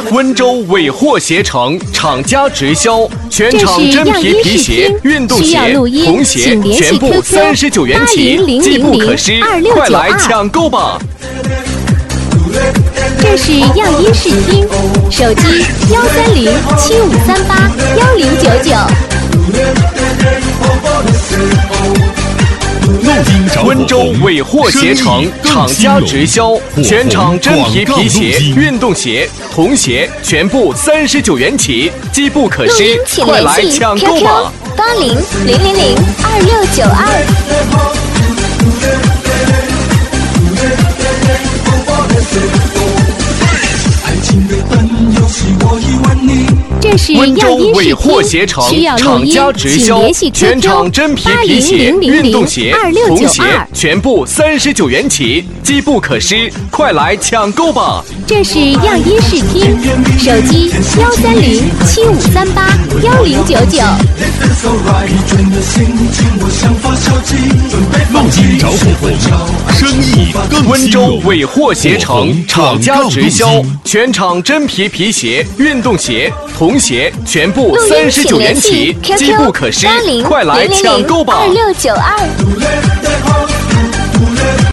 温州伟货鞋城厂家直销，全场真皮皮鞋、运动鞋、童鞋全部39元起，机不可失，快来抢购吧！ 这是样音视听，手机13075381099。 温州伟货鞋城厂家直销，全场真皮皮鞋、运动鞋、童鞋全部39元起，机不可失，快来抢购吧 ！8000002692。这是温州伟样货鞋城厂家直销，全场真皮皮鞋、运动鞋、童鞋全部39元起，机不可失，快来抢购吧！ 这是样音视听，手机13075381099。 梦境找火红，生意更温州伟货鞋城厂家直销，全场真皮皮鞋、运动鞋、童鞋全部39元起，机不可失，快来抢购吧！ 2692。